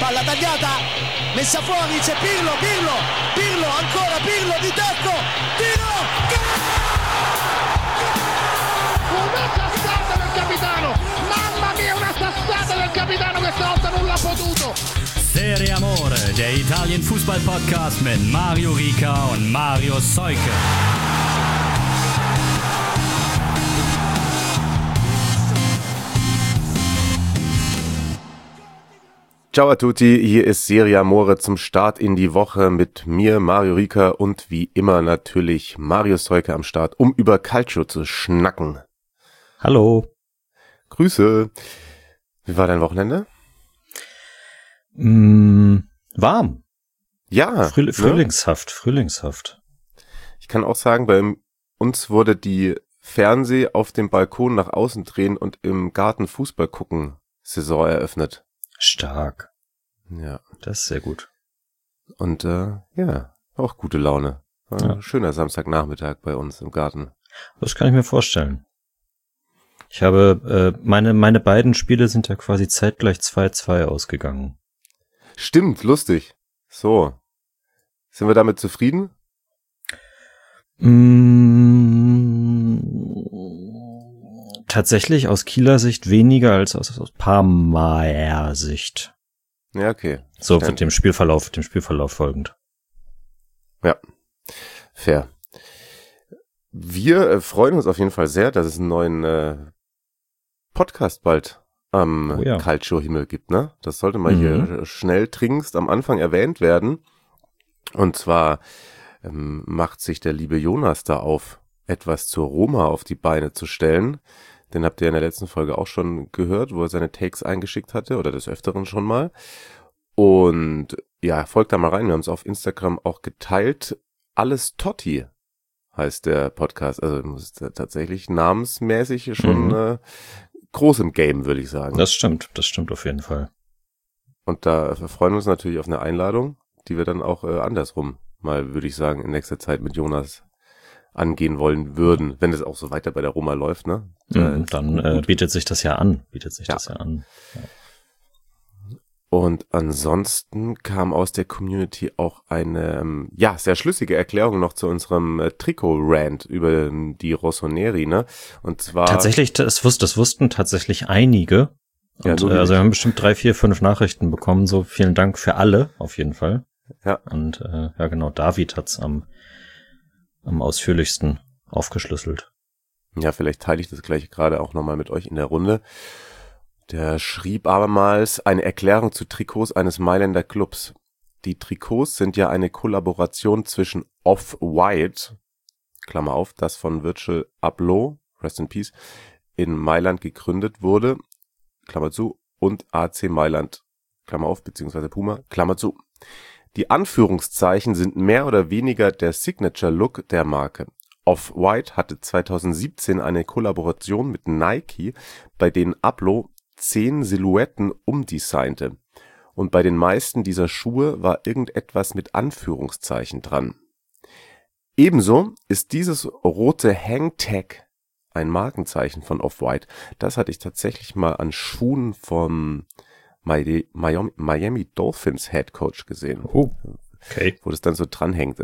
palla tagliata, messa fuori, c'è Pirlo, ancora Pirlo di tacco, tiro, una sassata del capitano, mamma mia, una sassata del capitano, questa volta non l'ha potuto. Serie Amore, der Italien-Fußball-Podcast mit Mario Rica und Mario Seuke. Ciao a tutti, hier ist Serie Amore zum Start in die Woche mit mir, Mario Rica, und wie immer natürlich Mario Seuke am Start, um über Calcio zu schnacken. Hallo. Grüße. Wie war dein Wochenende? Warm. Ja. Frühlingshaft. Ich kann auch sagen, bei uns wurde die Fernseh auf dem Balkon nach außen drehen und im Garten Fußball gucken Saison eröffnet. Stark. Ja. Das ist sehr gut. Und ja, auch gute Laune. Ja. Schöner Samstagnachmittag bei uns im Garten. Das kann ich mir vorstellen. Ich habe, meine beiden Spiele sind ja quasi zeitgleich 2-2 ausgegangen. Stimmt, lustig. So. Sind wir damit zufrieden? Tatsächlich aus Kieler Sicht weniger als aus Parmaer Sicht. Ja, okay. So mit dem Spielverlauf folgend. Ja, fair. Wir freuen uns auf jeden Fall sehr, dass es einen neuen Podcast bald am Calcio-Himmel gibt, ne? Das sollte mal hier schnell dringendst am Anfang erwähnt werden. Und zwar macht sich der liebe Jonas da auf, etwas zur Roma auf die Beine zu stellen. Den habt ihr in der letzten Folge auch schon gehört, wo er seine Takes eingeschickt hatte, oder des Öfteren schon mal. Und ja, folgt da mal rein, wir haben es auf Instagram auch geteilt. Alles Totti heißt der Podcast, also ist tatsächlich namensmäßig schon groß im Game, würde ich sagen. Das stimmt auf jeden Fall. Und da freuen wir uns natürlich auf eine Einladung, die wir dann auch andersrum mal, würde ich sagen, in nächster Zeit mit Jonas angehen wollen würden, wenn es auch so weiter bei der Roma läuft, ne? Dann bietet sich das ja an. Ja. Und ansonsten kam aus der Community auch eine, sehr schlüssige Erklärung noch zu unserem Trikot-Rant über die Rossoneri, ne? Und zwar... Tatsächlich, das wussten tatsächlich einige. Und, also wir haben bestimmt 3, 4, 5 Nachrichten bekommen, so vielen Dank für alle, auf jeden Fall. Ja. Und genau, David hat's am ausführlichsten aufgeschlüsselt. Ja, vielleicht teile ich das gleich gerade auch nochmal mit euch in der Runde. Der schrieb abermals eine Erklärung zu Trikots eines Mailänder Clubs. Die Trikots sind ja eine Kollaboration zwischen Off-White, Klammer auf, das von Virgil Abloh, Rest in Peace, in Mailand gegründet wurde, Klammer zu, und AC Mailand, Klammer auf, beziehungsweise Puma, Klammer zu. Die Anführungszeichen sind mehr oder weniger der Signature-Look der Marke. Off-White hatte 2017 eine Kollaboration mit Nike, bei denen Abloh 10 Silhouetten umdesignte. Und bei den meisten dieser Schuhe war irgendetwas mit Anführungszeichen dran. Ebenso ist dieses rote Hangtag ein Markenzeichen von Off-White. Das hatte ich tatsächlich mal an Schuhen vom Miami Dolphins Head Coach gesehen. Oh, okay. Wo das dann so dranhängt.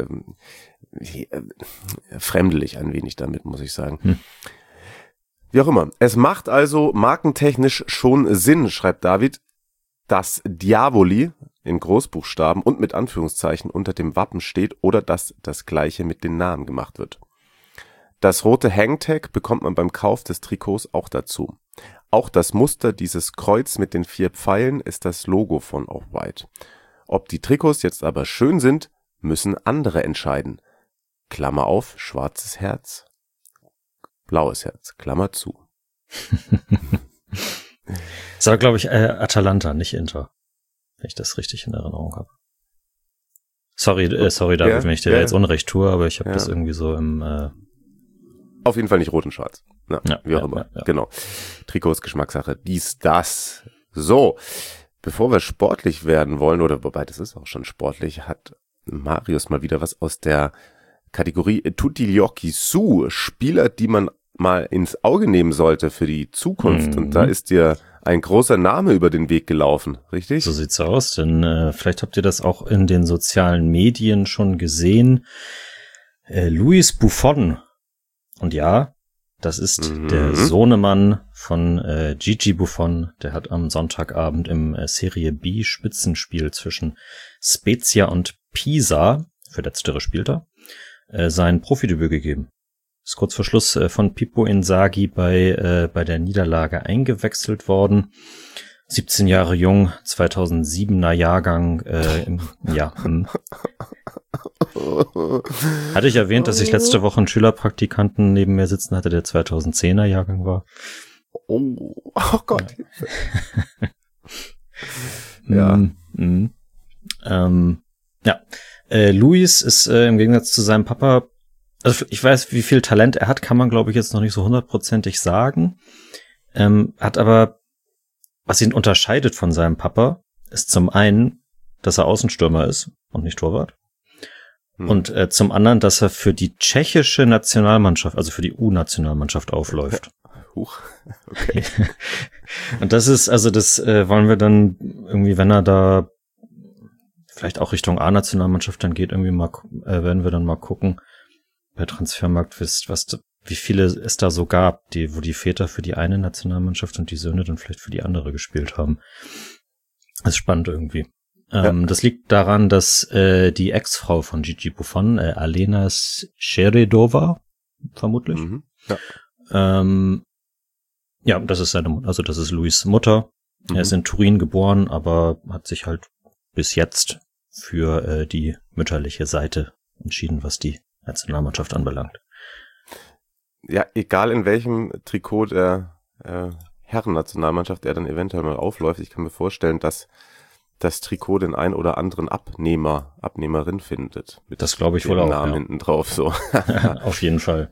Fremdelig ein wenig damit, muss ich sagen. Wie auch immer. Es macht also markentechnisch schon Sinn, schreibt David, dass Diavoli in Großbuchstaben und mit Anführungszeichen unter dem Wappen steht oder dass das Gleiche mit den Namen gemacht wird. Das rote Hangtag bekommt man beim Kauf des Trikots auch dazu. Auch das Muster dieses Kreuz mit den 4 Pfeilen ist das Logo von Off-White. Ob die Trikots jetzt aber schön sind, müssen andere entscheiden. Klammer auf, schwarzes Herz, blaues Herz, Klammer zu. Das war, glaube ich, Atalanta, nicht Inter. Wenn ich das richtig in Erinnerung habe. Sorry, David, wenn ich dir jetzt Unrecht tue, aber ich habe das irgendwie so im... Auf jeden Fall nicht rot und schwarz. Na, wie auch immer. Ja. Genau. Trikots, Geschmackssache, dies, das. So, bevor wir sportlich werden wollen, oder wobei das ist auch schon sportlich, hat Marius mal wieder was aus der Kategorie Tutti gli occhi su, Spieler, die man mal ins Auge nehmen sollte für die Zukunft. Und da ist dir ein großer Name über den Weg gelaufen, richtig? So sieht's aus, denn vielleicht habt ihr das auch in den sozialen Medien schon gesehen. Luis Buffon. Und ja, das ist der Sohnemann von Gigi Buffon. Der hat am Sonntagabend im Serie B Spitzenspiel zwischen Spezia und Pisa, für letztere spielt er, sein Profidebüt gegeben. Ist kurz vor Schluss von Pippo Inzaghi bei der Niederlage eingewechselt worden. 17 Jahre jung, 2007er Jahrgang. Hatte ich erwähnt, dass ich letzte Woche einen Schülerpraktikanten neben mir sitzen hatte, der 2010er Jahrgang war? Oh Gott. Luis ist im Gegensatz zu seinem Papa, also ich weiß, wie viel Talent er hat, kann man glaube ich jetzt noch nicht so 100%ig sagen. Hat aber, was ihn unterscheidet von seinem Papa, ist zum einen, dass er Außenstürmer ist und nicht Torwart. Und zum anderen, dass er für die tschechische Nationalmannschaft, also für die U-Nationalmannschaft aufläuft. Huch, okay. Und das ist, also das wollen wir dann irgendwie, wenn er da vielleicht auch Richtung A-Nationalmannschaft dann geht, irgendwie mal, werden wir dann mal gucken, bei Transfermarkt wisst, wie viele es da so gab, wo die Väter für die eine Nationalmannschaft und die Söhne dann vielleicht für die andere gespielt haben. Das ist spannend irgendwie. Das liegt daran, dass die Ex-Frau von Gigi Buffon, Alena Sheredova, vermutlich. Das ist das ist Luis' Mutter. Er ist in Turin geboren, aber hat sich halt bis jetzt für die mütterliche Seite entschieden, was die Nationalmannschaft anbelangt. Ja, egal in welchem Trikot der Herren-Nationalmannschaft er dann eventuell mal aufläuft, ich kann mir vorstellen, dass das Trikot den ein oder anderen Abnehmerin findet. Mit das glaube ich wohl auch. Namen hinten drauf, so. Auf jeden Fall.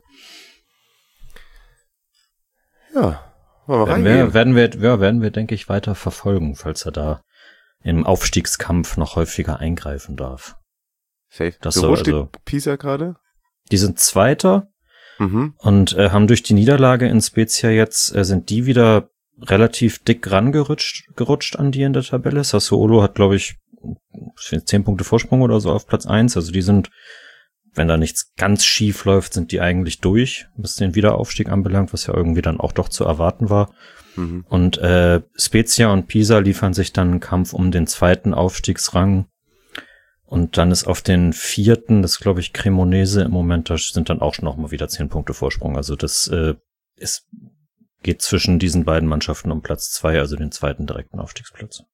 Ja, werden wir, denke ich, weiter verfolgen, falls er da im Aufstiegskampf noch häufiger eingreifen darf. Safe. Wo steht Pisa gerade? Die sind Zweiter und haben durch die Niederlage in Spezia jetzt, sind die wieder relativ dick gerutscht an die in der Tabelle. Sassuolo hat, glaube ich, 10 Punkte Vorsprung oder so auf Platz 1. Also die sind, wenn da nichts ganz schief läuft, sind die eigentlich durch, was den Wiederaufstieg anbelangt, was ja irgendwie dann auch doch zu erwarten war. Und Spezia und Pisa liefern sich dann einen Kampf um den zweiten Aufstiegsrang. Und dann ist auf den 4., das glaube ich Cremonese im Moment, da sind dann auch schon noch mal wieder 10 Punkte Vorsprung. Also das geht zwischen diesen beiden Mannschaften um Platz 2, also den zweiten direkten Aufstiegsplatz.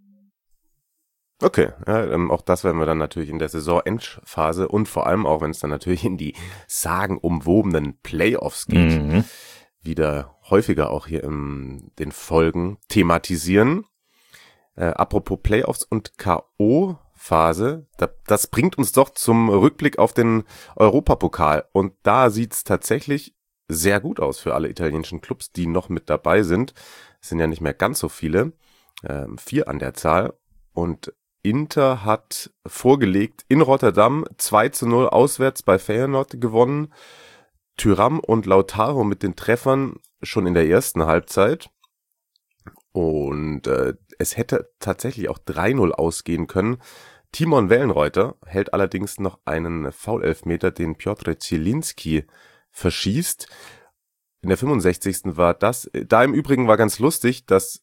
Okay, auch das werden wir dann natürlich in der Saisonendphase und vor allem auch, wenn es dann natürlich in die sagenumwobenen Playoffs geht, wieder häufiger auch hier in den Folgen thematisieren. Apropos Playoffs und K.O.-Phase, das bringt uns doch zum Rückblick auf den Europapokal. Und da sieht's tatsächlich sehr gut aus für alle italienischen Clubs, die noch mit dabei sind. Es sind ja nicht mehr ganz so viele, 4 an der Zahl. Und Inter hat vorgelegt in Rotterdam 2-0 auswärts bei Feyenoord gewonnen. Thuram und Lautaro mit den Treffern schon in der ersten Halbzeit. Und es hätte tatsächlich auch 3-0 ausgehen können. Timon Wellenreuter hält allerdings noch einen Foul-Elfmeter, den Piotr Zielinski verschießt. In der 65. war das. Da im Übrigen war ganz lustig, dass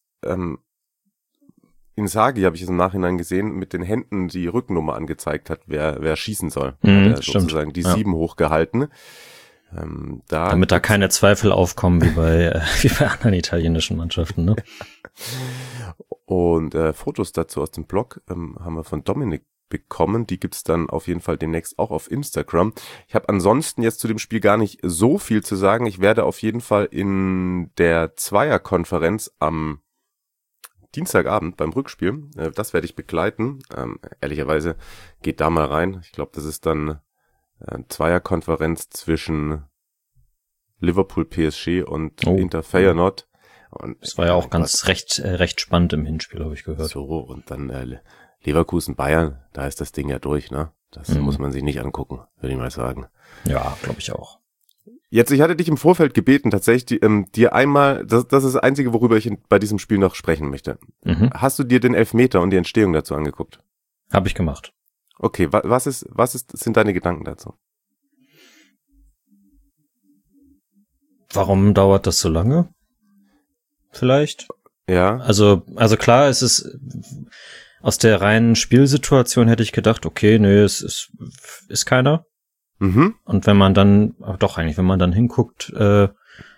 Inzaghi, habe ich es im Nachhinein gesehen, mit den Händen die Rückennummer angezeigt hat, wer schießen soll. Hat er sozusagen die 7 hochgehalten. Damit da keine Zweifel aufkommen wie bei anderen italienischen Mannschaften, ne? Und Fotos dazu aus dem Blog haben wir von Dominik bekommen. Die gibt's dann auf jeden Fall demnächst auch auf Instagram. Ich habe ansonsten jetzt zu dem Spiel gar nicht so viel zu sagen. Ich werde auf jeden Fall in der Zweierkonferenz am Dienstagabend beim Rückspiel, das werde ich begleiten. Ehrlicherweise geht da mal rein. Ich glaube, das ist dann Zweierkonferenz zwischen Liverpool PSG und Inter Feyenoord. Und das war ja auch ganz recht spannend im Hinspiel, habe ich gehört. So, und dann Leverkusen Bayern, da ist das Ding ja durch, ne? Das muss man sich nicht angucken, würde ich mal sagen. Ja, glaube ich auch. Jetzt, ich hatte dich im Vorfeld gebeten, tatsächlich dir einmal, das ist das Einzige, worüber ich bei diesem Spiel noch sprechen möchte. Hast du dir den Elfmeter und die Entstehung dazu angeguckt? Habe ich gemacht. Okay, sind deine Gedanken dazu? Warum dauert das so lange? Vielleicht? Ja. Also klar, es ist aus der reinen Spielsituation hätte ich gedacht, okay, nö, es ist keiner. Und wenn man dann, wenn man dann hinguckt, finde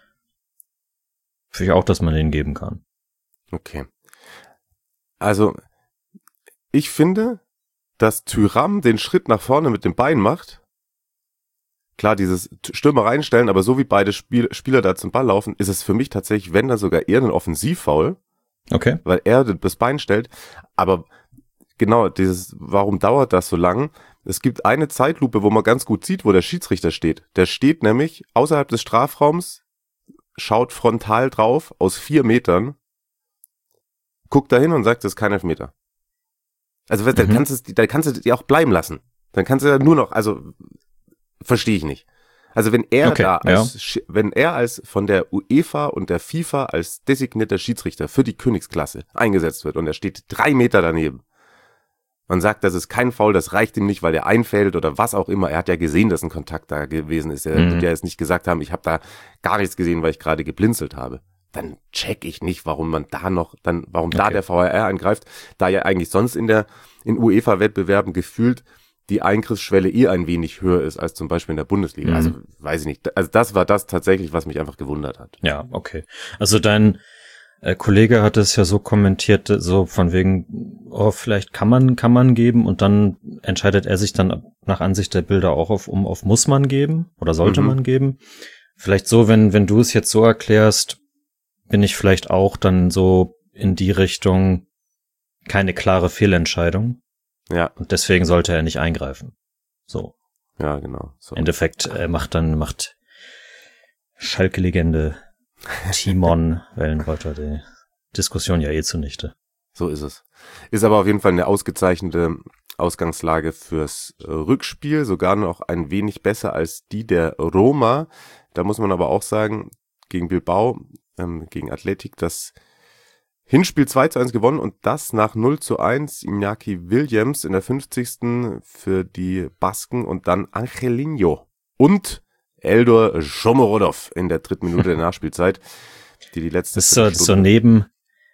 ich auch, dass man den geben kann. Okay. Also, ich finde, dass Thuram den Schritt nach vorne mit dem Bein macht. Klar, dieses Stürmer reinstellen, aber so wie beide Spieler da zum Ball laufen, ist es für mich tatsächlich, wenn dann sogar eher ein Offensivfoul. Okay. Weil er das Bein stellt. Aber genau, warum dauert das so lang? Es gibt eine Zeitlupe, wo man ganz gut sieht, wo der Schiedsrichter steht. Der steht nämlich außerhalb des Strafraums, schaut frontal drauf aus 4 Metern, guckt da hin und sagt, das ist kein Elfmeter. Also dann kannst du die auch bleiben lassen. Dann kannst du ja nur noch, also verstehe ich nicht. Also wenn er wenn er als von der UEFA und der FIFA als designierter Schiedsrichter für die Königsklasse eingesetzt wird und er steht 3 Meter daneben und sagt, das ist kein Foul, das reicht ihm nicht, weil er einfällt oder was auch immer. Er hat ja gesehen, dass ein Kontakt da gewesen ist. Er wird ja jetzt nicht gesagt haben, ich habe da gar nichts gesehen, weil ich gerade geblinzelt habe. Dann check ich nicht, warum man da da der VAR eingreift, da ja eigentlich sonst in UEFA-Wettbewerben gefühlt die Eingriffsschwelle ein wenig höher ist als zum Beispiel in der Bundesliga. Also weiß ich nicht. Also das war das tatsächlich, was mich einfach gewundert hat. Ja, okay. Also dein Kollege hat es ja so kommentiert, so von wegen, vielleicht kann man geben und dann entscheidet er sich dann nach Ansicht der Bilder auch auf muss man geben oder sollte man geben. Vielleicht so, wenn du es jetzt so erklärst, bin ich vielleicht auch dann so in die Richtung keine klare Fehlentscheidung. Ja. Und deswegen sollte er nicht eingreifen. So. Ja, genau. So. Im Endeffekt macht Schalke-Legende Timon Wellenreuther die Diskussion ja zunichte. So ist es. Ist aber auf jeden Fall eine ausgezeichnete Ausgangslage fürs Rückspiel, sogar noch ein wenig besser als die der Roma. Da muss man aber auch sagen, gegen Bilbao, gegen Athletic, das Hinspiel 2:1 gewonnen und das nach 0:1. Iñaki Williams in der 50. für die Basken und dann Angelino und Eldor Shomorodov in der 3. Minute der Nachspielzeit, die letzte. Das ist so neben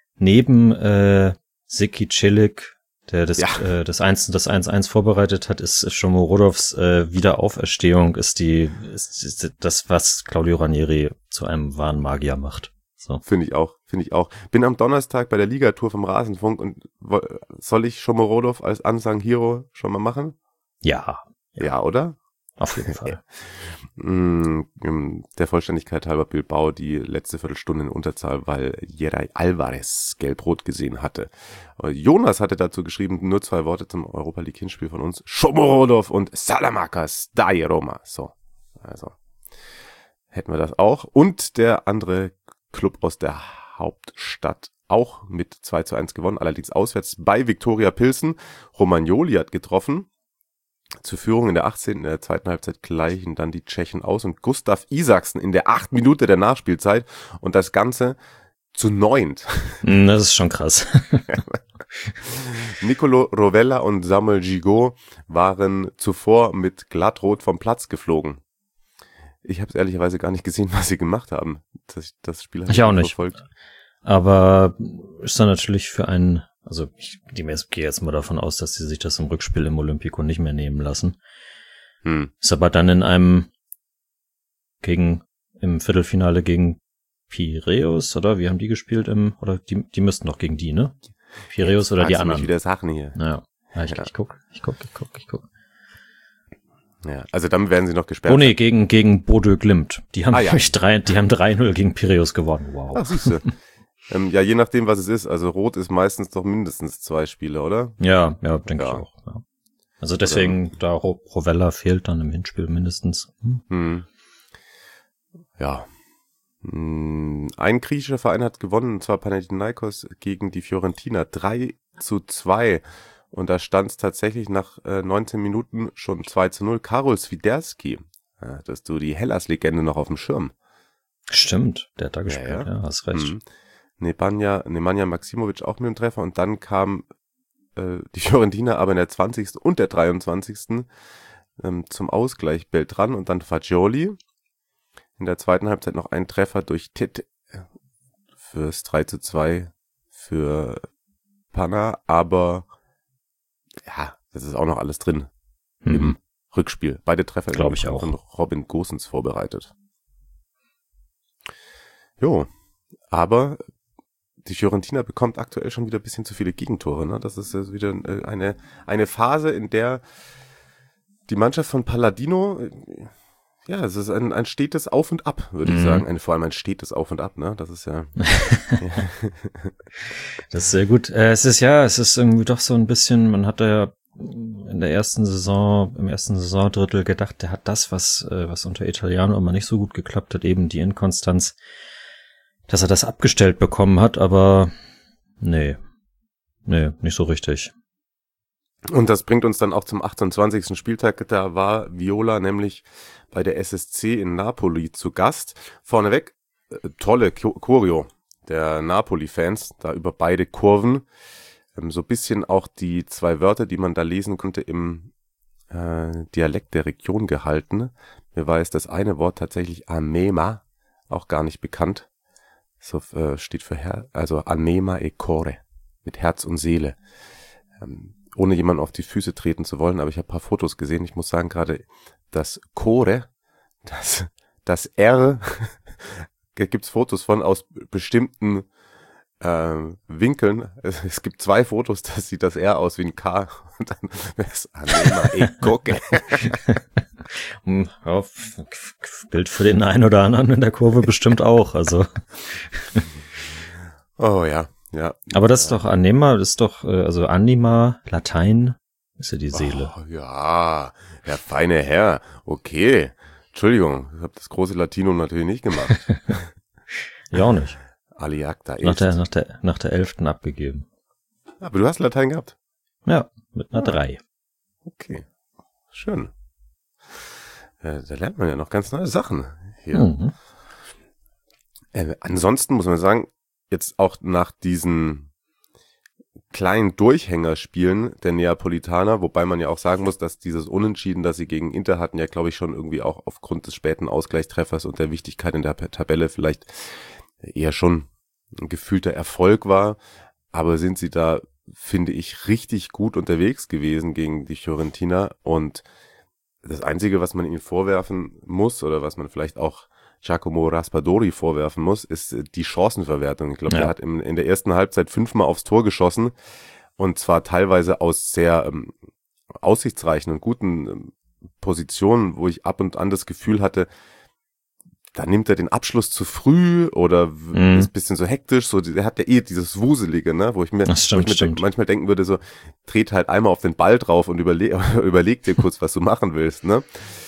Siki Cilic, der das 1:1 vorbereitet hat, ist Shomorodovs Wiederauferstehung ist das, was Claudio Ranieri zu einem wahren Magier macht. So. Finde ich auch. Bin am Donnerstag bei der Ligatour vom Rasenfunk und soll ich Shomorodov als Unsung Hero schon mal machen? Ja, oder? Auf jeden Fall. Der Vollständigkeit halber Bilbao die letzte Viertelstunde in Unterzahl, weil Jeray Alvarez gelb-rot gesehen hatte. Jonas hatte dazu geschrieben, nur 2 Worte zum Europa League Hinspiel von uns. Shomorodov und Salamanca's Dai Roma. So, also hätten wir das auch. Und der andere Club aus der Hauptstadt auch mit 2:1 gewonnen, allerdings auswärts bei Viktoria Pilsen. Romagnoli hat getroffen. Zur Führung in der 18. In der zweiten Halbzeit gleichen dann die Tschechen aus und Gustav Isaksen in der 8. Minute der Nachspielzeit und das Ganze zu 9. Das ist schon krass. Nicolo Rovella und Samuel Gigot waren zuvor mit glattrot vom Platz geflogen. Ich habe es ehrlicherweise gar nicht gesehen, was sie gemacht haben. Das Spiel habe ich auch nicht verfolgt. Aber ist dann natürlich für einen, also ich gehe jetzt mal davon aus, dass sie sich das im Rückspiel im Olympico nicht mehr nehmen lassen. Ist aber dann in einem im Viertelfinale gegen Piräus, oder? Wie haben die gespielt die müssten doch gegen die, ne? Piräus oder die anderen. Wieder Sachen hier. Ja, ich guck. Ja, also dann werden sie noch gesperrt. Oh nee, gegen Bodø Glimt. Die haben 3-0 gegen Piräus gewonnen. Wow. Ach, siehst du. Ja, je nachdem, was es ist. Also Rot ist meistens doch mindestens 2 Spiele, oder? Ja, denke ich auch. Ja. Also deswegen, da Rovella fehlt dann im Hinspiel mindestens. Ja. Ein griechischer Verein hat gewonnen, und zwar Panathinaikos gegen die Fiorentina 3:2. Und da stand es tatsächlich nach 19 Minuten schon 2:0. Karol Swiderski Ja, dass du die Hellas-Legende noch auf dem Schirm. Stimmt, der hat da gespielt, ja, hast recht. Nemanja Maksimovic auch mit dem Treffer und dann kam die Fiorentina aber in der 20. und der 23. Zum Ausgleich Beltran und dann Fagioli. In der zweiten Halbzeit noch ein Treffer durch Tete fürs 3:2 für Panna, aber ja, das ist auch noch alles drin im Rückspiel. Beide Treffer glaube ich auch von Robin Gosens vorbereitet. Jo, aber die Fiorentina bekommt aktuell schon wieder ein bisschen zu viele Gegentore. Ne? Das ist wieder eine Phase, in der die Mannschaft von Palladino, ja, es ist ein stetes Auf und Ab, würde ich sagen. Vor allem ein stetes Auf und Ab, ne? Das ist ja. Das ist sehr gut. Es ist irgendwie doch so ein bisschen, man hat ja im ersten Saisondrittel gedacht, der hat das, was unter Italiano immer nicht so gut geklappt hat, eben die Inkonstanz, dass er das abgestellt bekommen hat, aber nee, nicht so richtig. Und das bringt uns dann auch zum 28. Spieltag. Da war Viola nämlich bei der SSC in Napoli zu Gast. Vorneweg, tolle Choreo der Napoli-Fans, da über beide Kurven. So ein bisschen auch die 2 Wörter, die man da lesen konnte, im Dialekt der Region gehalten. Mir war es das eine Wort tatsächlich Anema, auch gar nicht bekannt. So steht für also Anema e Core, mit Herz und Seele. Ohne jemanden auf die Füße treten zu wollen, aber ich habe ein paar Fotos gesehen. Ich muss sagen, gerade das Core, das R, da gibt's Fotos von aus bestimmten Winkeln. Es gibt 2 Fotos, da sieht das R aus wie ein K und dann ist Anema e Core. Ja, Bild für den einen oder anderen in der Kurve bestimmt auch, also. Oh ja. Ja. Aber das ist doch Anima, also Anima, Latein, ist ja die Seele. Oh, ja, der feine Herr, okay. Entschuldigung, ich habe das große Latinum natürlich nicht gemacht. Ja, auch nicht. Aliacta Nach der 11. abgegeben. Aber du hast Latein gehabt? Ja, mit einer 3. Okay, schön. Da lernt man ja noch ganz neue Sachen hier. Ansonsten muss man sagen, jetzt auch nach diesen kleinen Durchhängerspielen der Neapolitaner, wobei man ja auch sagen muss, dass dieses Unentschieden, das sie gegen Inter hatten, ja glaube ich schon irgendwie auch aufgrund des späten Ausgleichstreffers und der Wichtigkeit in der Tabelle vielleicht eher schon ein gefühlter Erfolg war, aber sind sie da, finde ich, richtig gut unterwegs gewesen gegen die Fiorentina und das Einzige, was man ihnen vorwerfen muss oder was man vielleicht auch Giacomo Raspadori vorwerfen muss, ist die Chancenverwertung. Ich glaube, er hat in der ersten Halbzeit 5-mal aufs Tor geschossen und zwar teilweise aus sehr aussichtsreichen und guten Positionen, wo ich ab und an das Gefühl hatte, da nimmt er den Abschluss zu früh oder ist ein bisschen so hektisch, so, der hat ja dieses Wuselige, ne, wo ich mir manchmal denken würde, so, dreht halt einmal auf den Ball drauf und überleg dir kurz, was du machen willst, ne.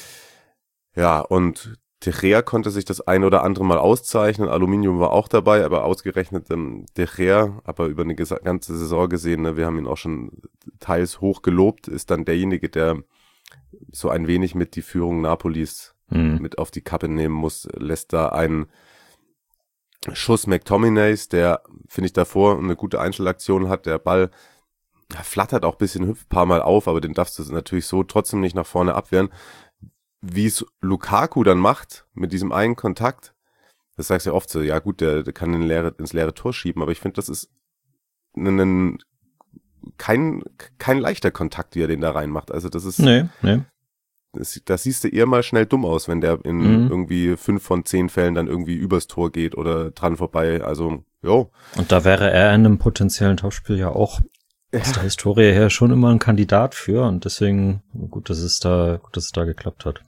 Ja, und De Gea konnte sich das ein oder andere Mal auszeichnen, Aluminium war auch dabei, aber ausgerechnet De Gea, aber über eine ganze Saison gesehen, ne, wir haben ihn auch schon teils hoch gelobt, ist dann derjenige, der so ein wenig mit die Führung Napolis mit auf die Kappe nehmen muss, lässt da einen Schuss McTominays, der, finde ich, davor eine gute Einzelaktion hat, der Ball flattert auch ein bisschen, hüpft ein paar Mal auf, aber den darfst du natürlich so trotzdem nicht nach vorne abwehren. Wie es Lukaku dann macht, mit diesem einen Kontakt, das sagst du ja oft so, ja gut, der kann ins leere Tor schieben, aber ich finde, das ist kein leichter Kontakt, wie er den da reinmacht. Also das ist... Nee. Das siehst du eher mal schnell dumm aus, wenn der in irgendwie 5 von 10 Fällen dann irgendwie übers Tor geht oder dran vorbei, also, jo. Und da wäre er in einem potenziellen Topspiel ja auch aus der Historie her schon immer ein Kandidat für und deswegen gut, dass es da geklappt hat.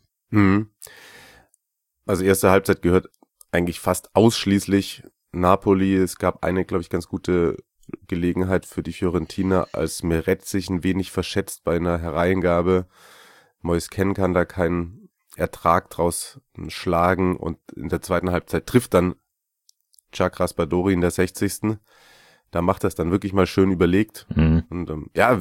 Also erste Halbzeit gehört eigentlich fast ausschließlich Napoli. Es gab eine, glaube ich, ganz gute Gelegenheit für die Fiorentina, als Meret sich ein wenig verschätzt bei einer Hereingabe. Moise Kean kann da keinen Ertrag draus schlagen und in der zweiten Halbzeit trifft dann Jacques Raspadori in der 60. Da macht das dann wirklich mal schön überlegt. Und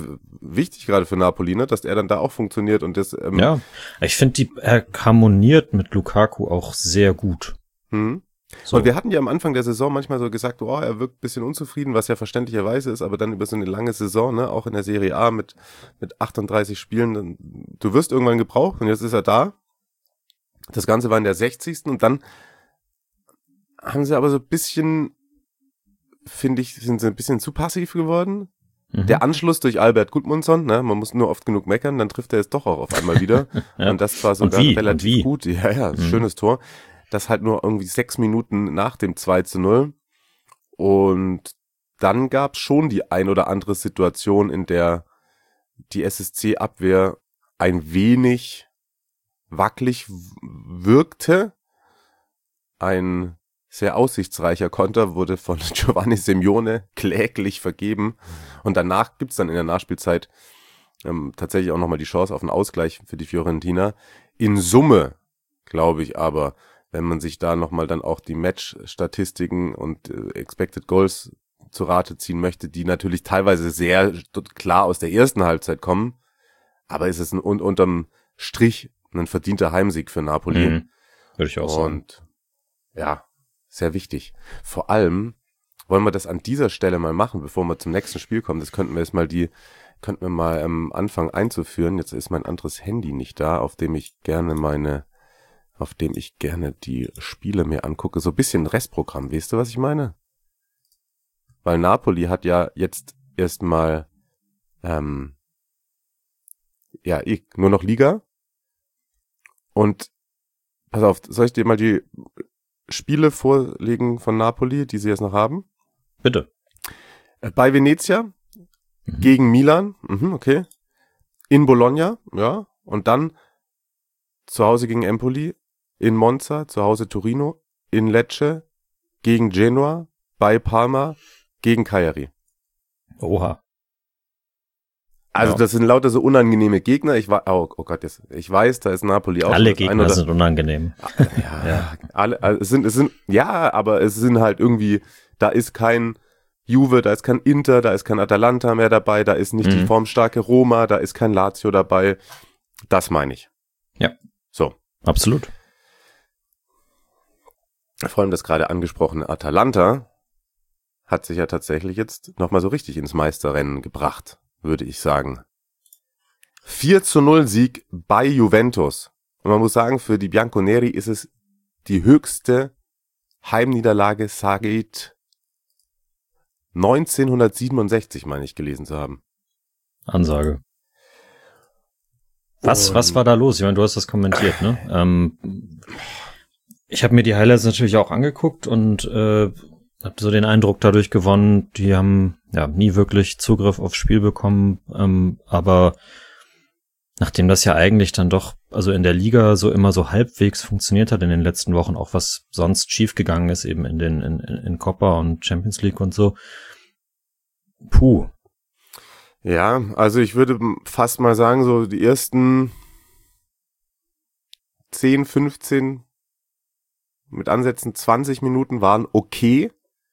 wichtig gerade für Napoli, ne, dass er dann da auch funktioniert und das. Ja, ich finde, er harmoniert mit Lukaku auch sehr gut. So. Und wir hatten ja am Anfang der Saison manchmal so gesagt, er wirkt ein bisschen unzufrieden, was ja verständlicherweise ist, aber dann über so eine lange Saison, ne, auch in der Serie A mit 38 Spielen, du wirst irgendwann gebraucht und jetzt ist er da. Das Ganze war in der 60. und dann haben sie aber so ein bisschen, finde ich, sind sie ein bisschen zu passiv geworden. Der Anschluss durch Albert Gudmundsson, ne, man muss nur oft genug meckern, dann trifft er es doch auch auf einmal wieder. Ja. Und das war sogar relativ gut. Ja, schönes Tor. Das halt nur irgendwie 6 Minuten nach dem 2:0. Und dann gab's schon die ein oder andere Situation, in der die SSC-Abwehr ein wenig wackelig wirkte. Ein sehr aussichtsreicher Konter wurde von Giovanni Simeone kläglich vergeben. Und danach gibt's dann in der Nachspielzeit tatsächlich auch nochmal die Chance auf einen Ausgleich für die Fiorentina. In Summe, glaube ich aber, wenn man sich da nochmal dann auch die Match-Statistiken und Expected Goals zu Rate ziehen möchte, die natürlich teilweise sehr klar aus der ersten Halbzeit kommen, aber ist es unterm Strich ein verdienter Heimsieg für Napoli. Würde ich auch sagen. Und ja, sehr wichtig. Vor allem wollen wir das an dieser Stelle mal machen, bevor wir zum nächsten Spiel kommen. Das könnten wir mal am Anfang einzuführen. Jetzt ist mein anderes Handy nicht da, auf dem ich gerne die Spiele mir angucke. So ein bisschen Restprogramm, weißt du, was ich meine? Weil Napoli hat ja jetzt erstmal nur noch Liga. Und pass auf, soll ich dir mal die Spiele vorlegen von Napoli, die sie jetzt noch haben? Bitte. Bei Venezia, gegen Milan, okay. In Bologna, ja. Und dann zu Hause gegen Empoli, in Monza, zu Hause Torino, in Lecce, gegen Genoa, bei Parma, gegen Cagliari. Oha. Also das sind lauter so unangenehme Gegner. Ich weiß, da ist Napoli auch. Alle Gegner sind unangenehm. Ja. Aber es sind halt irgendwie, da ist kein Juve, da ist kein Inter, da ist kein Atalanta mehr dabei, da ist nicht die formstarke Roma, da ist kein Lazio dabei. Das meine ich. Ja. So. Absolut. Vor allem das gerade angesprochene Atalanta hat sich ja tatsächlich jetzt nochmal so richtig ins Meisterrennen gebracht, würde ich sagen. 4:0 Sieg bei Juventus. Und man muss sagen, für die Bianconeri ist es die höchste Heimniederlage seit 1967, meine ich, gelesen zu haben. Ansage. Was war da los? Ich meine, du hast das kommentiert, ne? Ich habe mir die Highlights natürlich auch angeguckt und habe so den Eindruck dadurch gewonnen, die haben ja nie wirklich Zugriff aufs Spiel bekommen, aber nachdem das ja eigentlich dann doch, also in der Liga so immer so halbwegs funktioniert hat in den letzten Wochen, auch was sonst schiefgegangen ist, eben in Coppa und Champions League und so. Puh. Ja, also ich würde fast mal sagen, so die ersten 10, 15, mit Ansätzen 20 Minuten waren okay.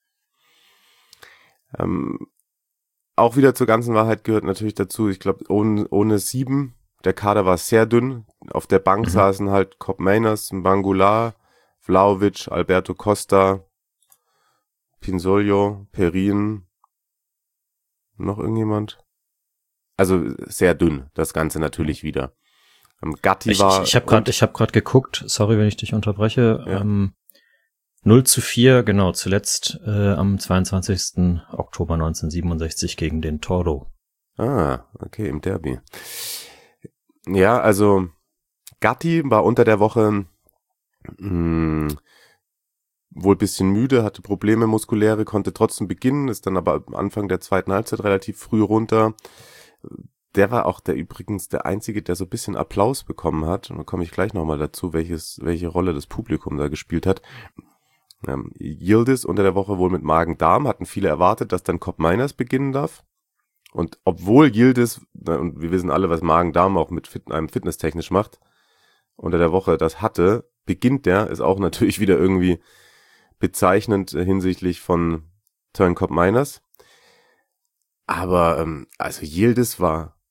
Auch wieder zur ganzen Wahrheit gehört natürlich dazu, ich glaube, ohne 7, der Kader war sehr dünn. Auf der Bank saßen halt Kopp Meiners, Mbangula, Vlahovic, Alberto Costa, Pinsoglio, Perin, noch irgendjemand? Also sehr dünn, das Ganze natürlich wieder. Gatti war... Ich habe gerade geguckt, sorry, wenn ich dich unterbreche, ja. 0:4, genau, zuletzt am 22. Oktober 1967 gegen den Toro. Ah, okay, im Derby. Ja, also Gatti war unter der Woche wohl ein bisschen müde, hatte Probleme muskuläre, konnte trotzdem beginnen, ist dann aber am Anfang der zweiten Halbzeit relativ früh runter. Der war auch übrigens der Einzige, der so ein bisschen Applaus bekommen hat. Und da komme ich gleich nochmal dazu, welche Rolle das Publikum da gespielt hat. Yildiz unter der Woche wohl mit Magen-Darm, hatten viele erwartet, dass dann Kopp Meiners beginnen darf. Und obwohl Yildiz, und wir wissen alle, was Magen-Darm auch mit einem fitnesstechnisch macht, unter der Woche das hatte, beginnt ist auch natürlich wieder irgendwie bezeichnend hinsichtlich von Teuren Kopp Meiners. Aber also Yildiz war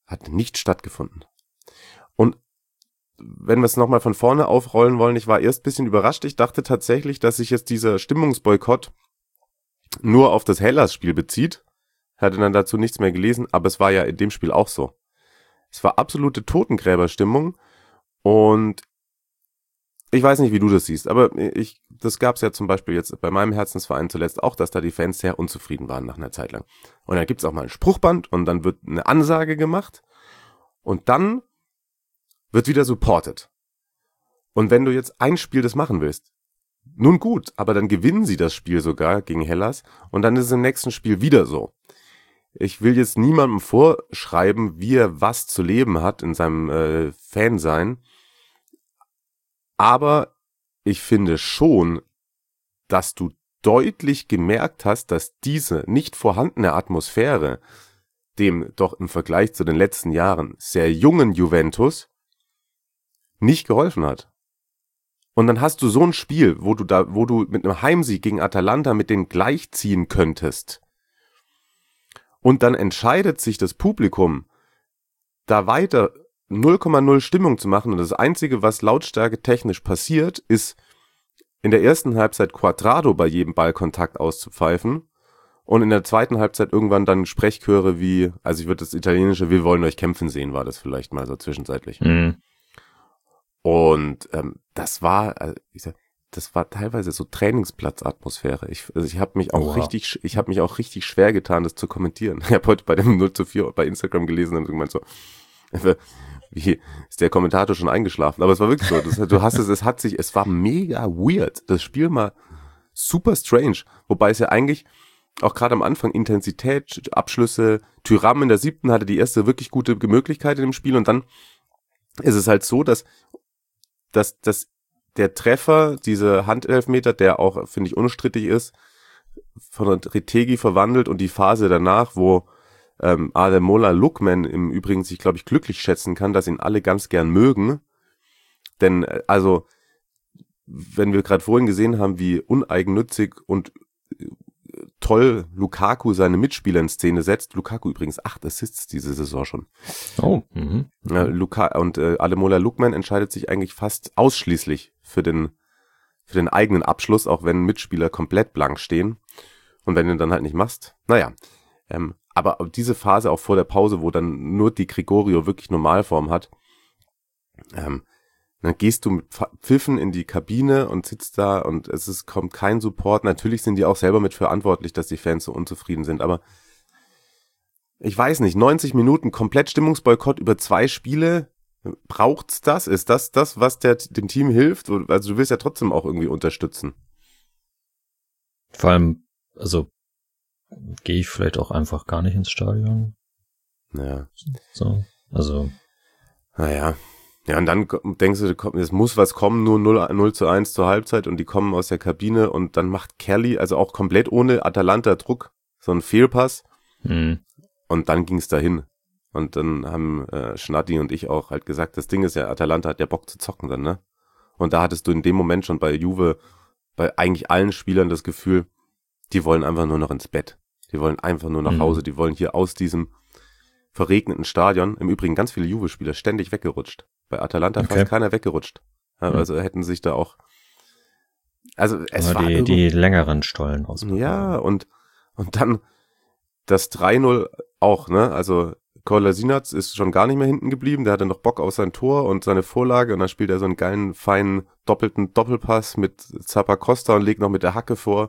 hat nicht stattgefunden. Und wenn wir es nochmal von vorne aufrollen wollen, ich war erst ein bisschen überrascht. Ich dachte tatsächlich, dass sich jetzt dieser Stimmungsboykott nur auf das Hellas-Spiel bezieht. Hatte dann dazu nichts mehr gelesen, aber es war ja in dem Spiel auch so. Es war absolute Totengräberstimmung und ich weiß nicht, wie du das siehst, aber das gab es ja zum Beispiel jetzt bei meinem Herzensverein zuletzt auch, dass da die Fans sehr unzufrieden waren nach einer Zeit lang. Und dann gibt's auch mal ein Spruchband und dann wird eine Ansage gemacht und dann wird wieder supported. Und wenn du jetzt ein Spiel das machen willst, nun gut, aber dann gewinnen sie das Spiel sogar gegen Hellas und dann ist es im nächsten Spiel wieder so. Ich will jetzt niemandem vorschreiben, wie er was zu leben hat in seinem Fansein, aber ich finde schon, dass du deutlich gemerkt hast, dass diese nicht vorhandene Atmosphäre dem doch im Vergleich zu den letzten Jahren sehr jungen Juventus nicht geholfen hat. Und dann hast du so ein Spiel, wo du mit einem Heimsieg gegen Atalanta mit denen gleichziehen könntest. Und dann entscheidet sich das Publikum, da weiter 0,0 Stimmung zu machen. Und das Einzige, was lautstärke technisch passiert, ist in der ersten Halbzeit Quadrado bei jedem Ballkontakt auszupfeifen. Und in der zweiten Halbzeit irgendwann dann Sprechchöre wie, also ich würde das italienische "Wir wollen euch kämpfen" sehen, war das vielleicht mal so zwischenzeitlich. Mhm. Und das war teilweise so Trainingsplatzatmosphäre. Ich habe mich auch richtig schwer getan, das zu kommentieren. Ich habe heute bei dem 0:4 bei Instagram gelesen und gemeint so, wie ist der Kommentator schon eingeschlafen? Aber es war wirklich so. Es war mega weird. Das Spiel mal super strange. Wobei es ja eigentlich auch gerade am Anfang Intensität, Abschlüsse, Thuram in der 7. hatte die erste wirklich gute Möglichkeit in dem Spiel und dann ist es halt so, dass der Treffer, diese Handelfmeter, der auch, finde ich, unstrittig ist, von Retegui verwandelt und die Phase danach, wo Ademola Lookman im Übrigen sich, glaube ich, glücklich schätzen kann, dass ihn alle ganz gern mögen. Denn, also, wenn wir gerade vorhin gesehen haben, wie uneigennützig und toll Lukaku seine Mitspieler in Szene setzt. Lukaku übrigens 8 Assists diese Saison schon. Oh. Ademola Lookman entscheidet sich eigentlich fast ausschließlich für den eigenen Abschluss, auch wenn Mitspieler komplett blank stehen. Und wenn du ihn dann halt nicht machst, naja. Aber diese Phase auch vor der Pause, wo dann nur die Gregorio wirklich Normalform hat, dann gehst du mit Pfiffen in die Kabine und sitzt da und kommt kein Support. Natürlich sind die auch selber mit verantwortlich, dass die Fans so unzufrieden sind, aber ich weiß nicht, 90 Minuten komplett Stimmungsboykott über 2 Spiele, braucht's das? Ist das, was dem Team hilft? Also du willst ja trotzdem auch irgendwie unterstützen. Vor allem, also gehe ich vielleicht auch einfach gar nicht ins Stadion. Ja. So, also. Naja. Ja, und dann denkst du, es muss was kommen, nur 0:1 zur Halbzeit und die kommen aus der Kabine und dann macht Kelly, also auch komplett ohne Atalanta-Druck, so einen Fehlpass und dann ging's dahin. Und dann haben Schnatti und ich auch halt gesagt, das Ding ist ja, Atalanta hat ja Bock zu zocken dann, ne? Und da hattest du in dem Moment schon bei Juve, bei eigentlich allen Spielern das Gefühl, die wollen einfach nur noch ins Bett. Die wollen einfach nur nach Hause, die wollen hier aus diesem verregneten Stadion, im Übrigen ganz viele Juve-Spieler ständig weggerutscht. Bei Atalanta fast keiner weggerutscht. Ja, also hätten sich da auch, also es war die längeren Stollen ausmachen. Ja, und dann das 3:0 auch, ne, also Kolasinac ist schon gar nicht mehr hinten geblieben, der hatte noch Bock auf sein Tor und seine Vorlage und dann spielt er so einen geilen, feinen, doppelten Doppelpass mit Zappacosta und legt noch mit der Hacke vor.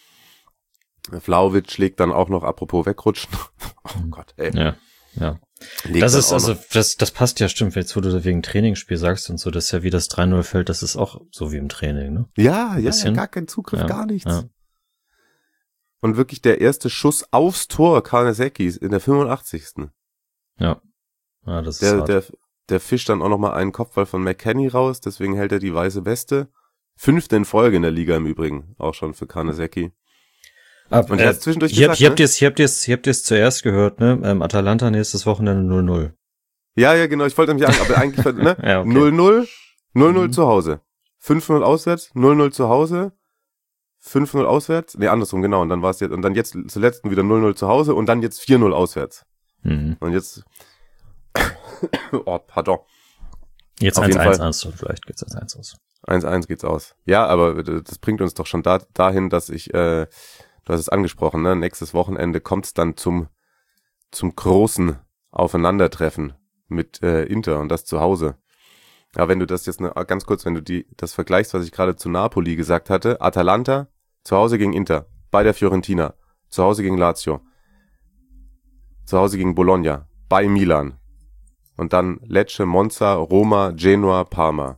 Vlahovic schlägt dann auch noch, apropos wegrutschen. Oh Gott, ey. Ja. Das ist, also, das passt ja, stimmt, jetzt wo du wegen Trainingsspiel sagst und so, das ist ja wie das 3:0 fällt, das ist auch so wie im Training, ne? Ja, gar kein Zugriff, gar nichts. Ja. Und wirklich der erste Schuss aufs Tor Karnesekis in der 85. Ja, das ist hart. Der fischt dann auch nochmal einen Kopfball von McKennie raus, deswegen hält er die weiße Weste. 5. in Folge in der Liga im Übrigen, auch schon für Karnesecki. Und er hat zwischendurch gesagt, ihr habt es zuerst gehört, ne? Atalanta nächstes Wochenende 0:0. Ja, genau, ich wollte mich sagen, aber eigentlich, ne? Ja, okay. 0:0 zu Hause. 5:0 auswärts, 0:0 zu Hause, 5:0 auswärts, nee, andersrum, genau, und dann war es jetzt, und dann jetzt zuletzt wieder 0:0 zu Hause und dann jetzt 4:0 auswärts. Und jetzt, Oh, pardon. Jetzt 1-1, vielleicht geht's 1-1 aus. 1-1 geht's aus. Ja, aber das bringt uns doch schon dahin, dass du hast es angesprochen, ne? Nächstes Wochenende kommt's dann zum großen Aufeinandertreffen mit Inter und das zu Hause. Ja, wenn du das jetzt ganz kurz, wenn du das vergleichst, was ich gerade zu Napoli gesagt hatte, Atalanta zu Hause gegen Inter, bei der Fiorentina, zu Hause gegen Lazio, zu Hause gegen Bologna, bei Milan und dann Lecce, Monza, Roma, Genoa, Parma.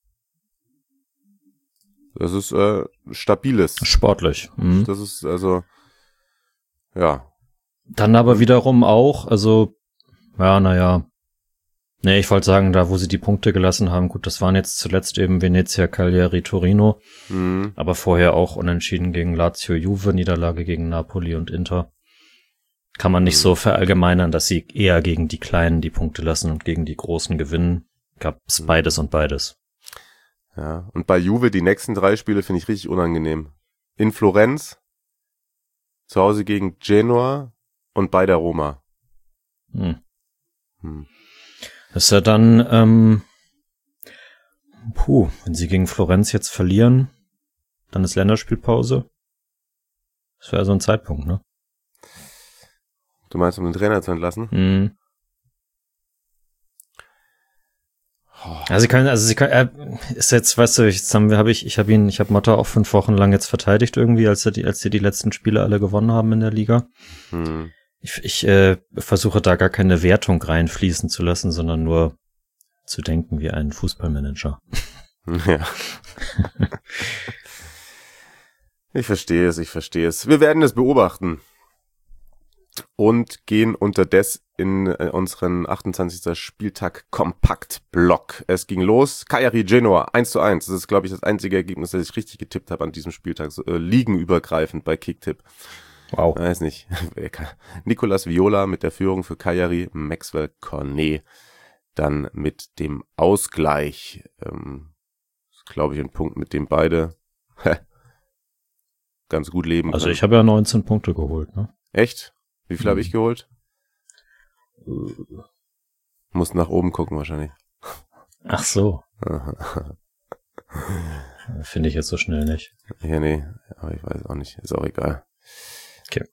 Das ist stabiles. Sportlich. Mhm. Das ist also, ja. Dann aber wiederum auch, also, ja, naja. Nee, ich wollte sagen, da wo sie die Punkte gelassen haben, gut, das waren jetzt zuletzt eben Venezia, Cagliari, Torino, aber vorher auch unentschieden gegen Lazio, Juve, Niederlage gegen Napoli und Inter. Kann man nicht so verallgemeinern, dass sie eher gegen die Kleinen die Punkte lassen und gegen die Großen gewinnen. Gab's beides und beides. Ja, und bei Juve die nächsten 3 Spiele finde ich richtig unangenehm. In Florenz, zu Hause gegen Genoa und bei der Roma. Das ist ja dann, wenn sie gegen Florenz jetzt verlieren, dann ist Länderspielpause. Das wäre so ein Zeitpunkt, ne? Du meinst, um den Trainer zu entlassen? Mhm. Also sie können, ist jetzt, weißt du, ich habe Motta auch 5 Wochen lang jetzt verteidigt irgendwie, als sie die letzten Spiele alle gewonnen haben in der Liga. Ich versuche da gar keine Wertung reinfließen zu lassen, sondern nur zu denken wie ein Fußballmanager. Ja. Ich verstehe es. Wir werden es beobachten. Und gehen unterdessen in unseren 28. Spieltag Kompakt-Block. Es ging los. Cagliari Genoa 1:1. Das ist, glaube ich, das einzige Ergebnis, das ich richtig getippt habe an diesem Spieltag. So, ligenübergreifend bei Kicktipp. Wow. Weiß nicht. Nicolas Viola mit der Führung für Cagliari. Maxwell Cornet dann mit dem Ausgleich. Glaube ich, ein Punkt, mit dem beide ganz gut leben können. Also ich habe ja 19 Punkte geholt, ne? Echt? Wie viel habe ich geholt? Muss nach oben gucken wahrscheinlich. Ach so. Finde ich jetzt so schnell nicht. Ja, nee, aber ich weiß auch nicht. Ist auch egal. Okay.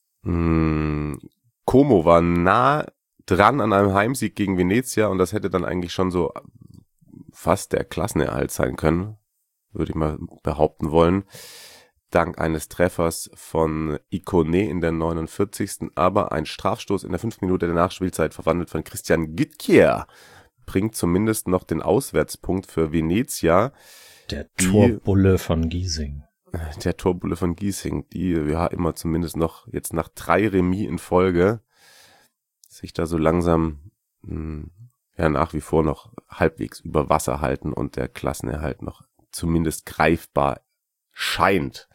Como war nah dran an einem Heimsieg gegen Venezia und das hätte dann eigentlich schon so fast der Klassenerhalt sein können, würde ich mal behaupten wollen. Dank eines Treffers von Ikone in der 49. Aber ein Strafstoß in der 5. Minute der Nachspielzeit, verwandelt von Christian Güttkier, bringt zumindest noch den Auswärtspunkt für Venezia. Der Torbulle von Giesing. Der Torbulle von Giesing, die ja immer zumindest noch jetzt nach 3 Remis in Folge sich da so langsam nach wie vor noch halbwegs über Wasser halten und der Klassenerhalt noch zumindest greifbar scheint.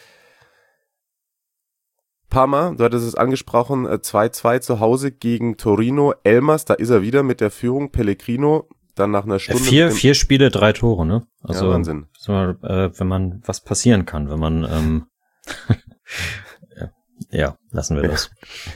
Parma, du hattest es angesprochen, 2:2 zu Hause gegen Torino. Elmas, da ist er wieder mit der Führung. Pellegrino, dann nach einer Stunde. 4 Spiele, 3 Tore, ne? Also, ja, Wahnsinn. So, wenn man, was passieren kann, wenn man, ja, lassen wir das.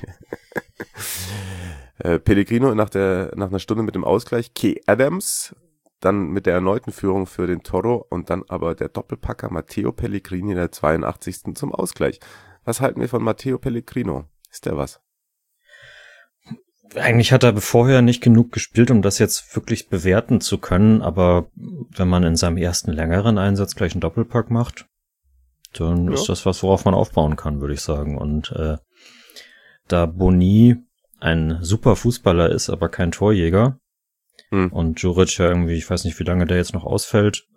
Pellegrino nach einer Stunde mit dem Ausgleich. Key Adams, dann mit der erneuten Führung für den Toro und dann aber der Doppelpacker Matteo Pellegrini in der 82. zum Ausgleich. Was halten wir von Matteo Pellegrino? Ist der was? Eigentlich hat er vorher nicht genug gespielt, um das jetzt wirklich bewerten zu können, aber wenn man in seinem ersten längeren Einsatz gleich einen Doppelpack macht, dann ist das was, worauf man aufbauen kann, würde ich sagen. Und da Boni ein super Fußballer ist, aber kein Torjäger, und Djuric ja irgendwie, ich weiß nicht, wie lange der jetzt noch ausfällt,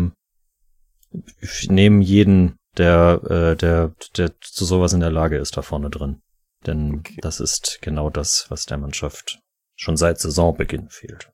ich nehme jeden, der zu sowas in der Lage ist, da vorne drin. Denn das ist genau das, was der Mannschaft schon seit Saisonbeginn fehlt.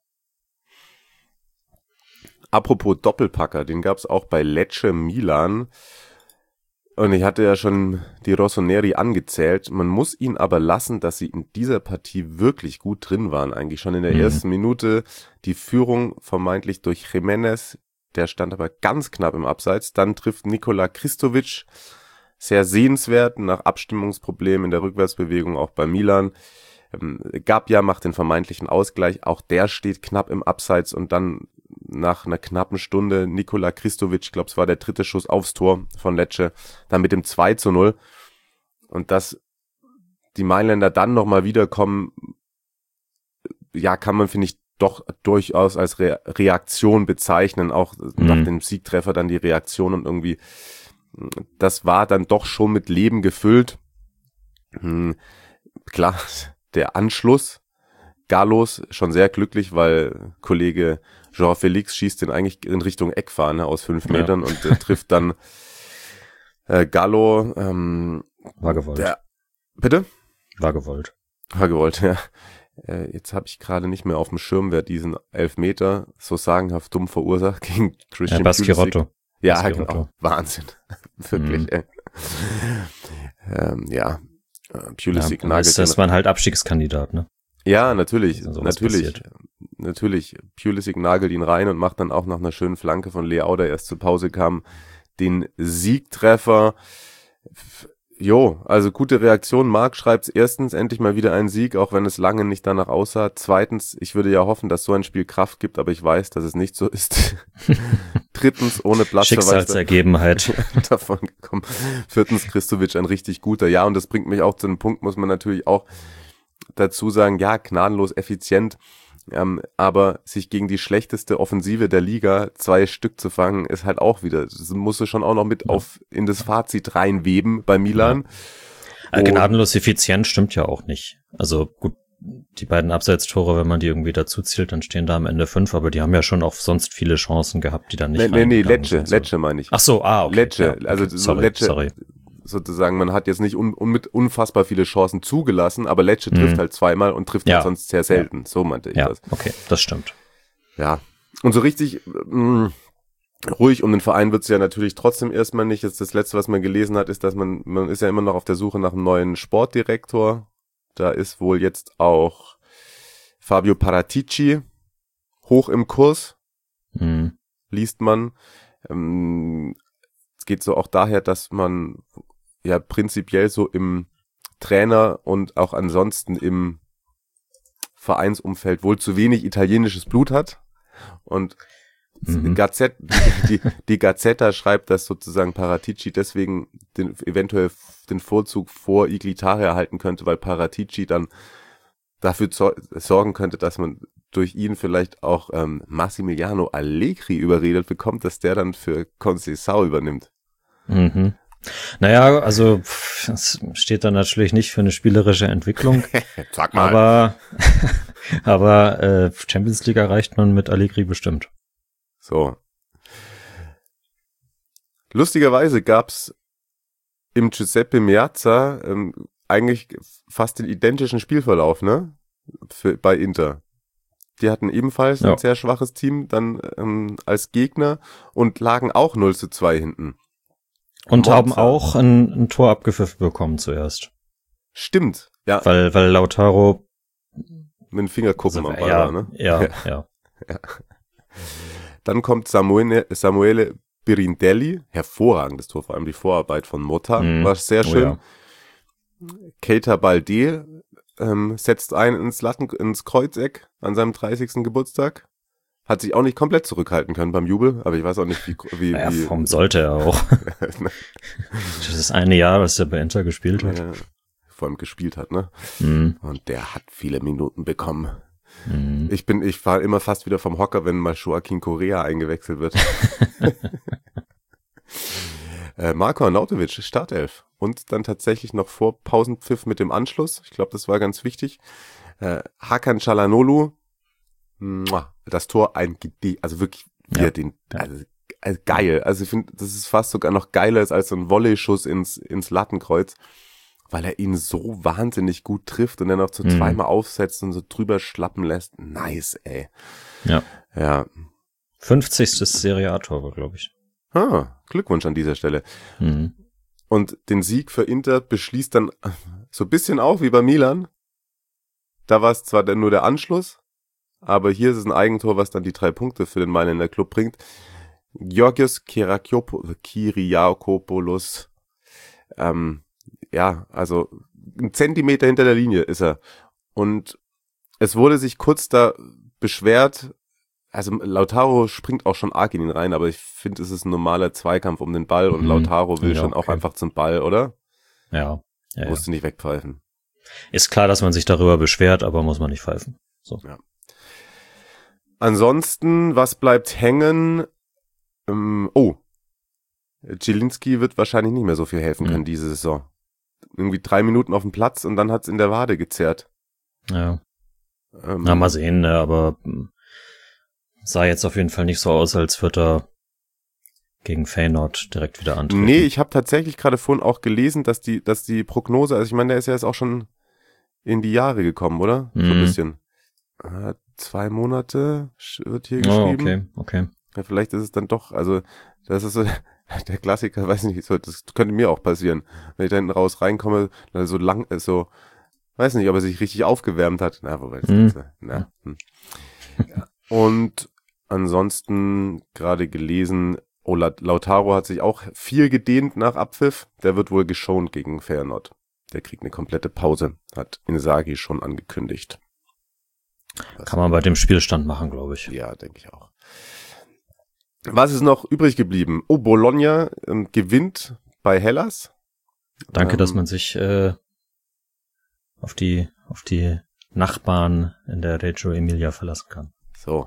Apropos Doppelpacker, den gab's auch bei Lecce Milan. Und ich hatte ja schon die Rossoneri angezählt. Man muss ihn aber lassen, dass sie in dieser Partie wirklich gut drin waren. Eigentlich schon in der ersten Minute die Führung vermeintlich durch Jiménez. Der stand aber ganz knapp im Abseits. Dann trifft Nikola Kristovic. Sehr sehenswert, nach Abstimmungsproblemen in der Rückwärtsbewegung auch bei Milan. Gabja macht den vermeintlichen Ausgleich, auch der steht knapp im Abseits und dann nach einer knappen Stunde Nikola Kristovic, ich glaube es war der 3. Schuss aufs Tor von Lecce, dann mit dem 2:0 und dass die Mailänder dann nochmal wiederkommen, ja, kann man, finde ich, doch durchaus als Reaktion bezeichnen, auch nach dem Siegtreffer dann die Reaktion und irgendwie, das war dann doch schon mit Leben gefüllt. Klar, der Anschluss, Gallos schon sehr glücklich, weil Kollege Jean-Félix schießt den eigentlich in Richtung Eckfahne aus 5 Metern und trifft dann Gallo. War gewollt. Bitte? War gewollt. War gewollt, ja. Jetzt habe ich gerade nicht mehr auf dem Schirm, wer diesen Elfmeter so sagenhaft dumm verursacht gegen Christian Baschirotto. Ja, genau. Wahnsinn. Wirklich, ja. Pulisic nagelt das war halt Abstiegskandidat, ne? Ja, natürlich. Passiert. Natürlich. Pulisic nagelt ihn rein und macht dann auch nach einer schönen Flanke von Leao, der erst zur Pause kam, den Siegtreffer. Jo, also gute Reaktion. Marc schreibt erstens, endlich mal wieder ein Sieg, auch wenn es lange nicht danach aussah. Zweitens, ich würde ja hoffen, dass so ein Spiel Kraft gibt, aber ich weiß, dass es nicht so ist. Drittens, ohne Platzverweis Schicksalsergebenheit davon gekommen. Viertens, Kristovic ein richtig guter. Ja, und das bringt mich auch zu einem Punkt, muss man natürlich auch dazu sagen, ja, gnadenlos effizient, aber sich gegen die schlechteste Offensive der Liga 2 Stück zu fangen, ist halt auch wieder, das musst du schon auch noch mit in das Fazit reinweben bei Milan. Ja. Gnadenlos effizient stimmt ja auch nicht. Also gut, die beiden Abseitstore, wenn man die irgendwie dazu zählt, dann stehen da am Ende 5, aber die haben ja schon auch sonst viele Chancen gehabt, die dann nicht Lecce meine ich. Ach so, okay. Lecce, ja, okay. Also so Lecce, sozusagen, man hat jetzt nicht unfassbar viele Chancen zugelassen, aber Lecce trifft halt zweimal und trifft halt sonst sehr selten. So meinte ich das. Ja, okay, das stimmt. Ja, und so richtig ruhig um den Verein wird's ja natürlich trotzdem erstmal nicht. Jetzt das Letzte, was man gelesen hat, ist, dass man ist ja immer noch auf der Suche nach einem neuen Sportdirektor. Da ist wohl jetzt auch Fabio Paratici hoch im Kurs, liest man. Es geht so auch daher, dass man ja prinzipiell so im Trainer und auch ansonsten im Vereinsumfeld wohl zu wenig italienisches Blut hat. Und die Gazzetta schreibt, dass sozusagen Paratici deswegen eventuell den Vorzug vor Iglitare erhalten könnte, weil Paratici dann dafür sorgen könnte, dass man durch ihn vielleicht auch Massimiliano Allegri überredet bekommt, dass der dann für Conceição übernimmt. Mhm. Naja, also das steht dann natürlich nicht für eine spielerische Entwicklung. Sag mal. Aber Champions League erreicht man mit Allegri bestimmt. So. Lustigerweise gab's im Giuseppe Meazza eigentlich fast den identischen Spielverlauf, ne? Bei Inter. Die hatten ebenfalls ein sehr schwaches Team dann als Gegner und lagen auch 0:2 hinten. Und haben auch ein Tor abgepfiffen bekommen zuerst. Stimmt, ja. Weil Lautaro mit dem Fingerkuppen am Ball war, ne? Ja. Dann kommt Samuele Pirindelli, hervorragendes Tor, vor allem die Vorarbeit von Motta, war sehr schön. Keita Balde setzt ein ins Kreuzeck an seinem 30. Geburtstag. Hat sich auch nicht komplett zurückhalten können beim Jubel, aber ich weiß auch nicht, wie warum sollte er auch? Das ist das eine Jahr, was er bei Inter gespielt hat. Ja, vor allem gespielt hat, ne? Und der hat viele Minuten bekommen. Ich fahre immer fast wieder vom Hocker, wenn mal Joaquin Correa eingewechselt wird. Marko Arnautovic, Startelf. Und dann tatsächlich noch vor Pausenpfiff mit dem Anschluss. Ich glaube, das war ganz wichtig. Hakan Çalhanoğlu, das Tor also wirklich geil. Also ich finde, das ist fast sogar noch geiler als so ein Volley-Schuss ins Lattenkreuz, weil er ihn so wahnsinnig gut trifft und dann noch so zweimal aufsetzt und so drüber schlappen lässt. Nice, ey. Ja. 50. Serie A-Tor, glaube ich. Glückwunsch an dieser Stelle. Und den Sieg für Inter beschließt dann so ein bisschen auch wie bei Milan. Da war es zwar dann nur der Anschluss, aber hier ist es ein Eigentor, was dann die 3 Punkte für den Mailänder Club bringt. Georgios Kyriakopoulos, also 1 Zentimeter hinter der Linie ist er. Und es wurde sich kurz da beschwert, also Lautaro springt auch schon arg in ihn rein, aber ich finde, es ist ein normaler Zweikampf um den Ball und Lautaro will schon auch einfach zum Ball, oder? Ja. Musst du nicht wegpfeifen. Ist klar, dass man sich darüber beschwert, aber muss man nicht pfeifen. So. Ja. Ansonsten, was bleibt hängen? Zielinski wird wahrscheinlich nicht mehr so viel helfen können diese Saison. Irgendwie 3 Minuten auf dem Platz und dann hat's in der Wade gezerrt. Ja. Mal sehen, ne, aber sah jetzt auf jeden Fall nicht so aus, als würde er gegen Feyenoord direkt wieder antreten. Nee, ich habe tatsächlich gerade vorhin auch gelesen, dass die Prognose, also ich meine, der ist ja jetzt auch schon in die Jahre gekommen, oder? So ein bisschen. 2 Monate wird hier geschrieben. Okay. Ja, vielleicht ist es dann doch, also das ist so der Klassiker, weiß nicht, so, das könnte mir auch passieren, wenn ich da hinten raus reinkomme, dann so lang, so, weiß nicht, ob er sich richtig aufgewärmt hat. Na, wobei, Ja. Und ansonsten gerade gelesen, Lautaro hat sich auch viel gedehnt nach Abpfiff. Der wird wohl geschont gegen Feyenoord. Der kriegt eine komplette Pause, hat Inzaghi schon angekündigt. Kann man bei dem Spielstand machen, glaube ich. Ja, denke ich auch. Was ist noch übrig geblieben? Bologna gewinnt bei Hellas. Danke, dass man sich auf die Nachbarn in der Reggio Emilia verlassen kann. So.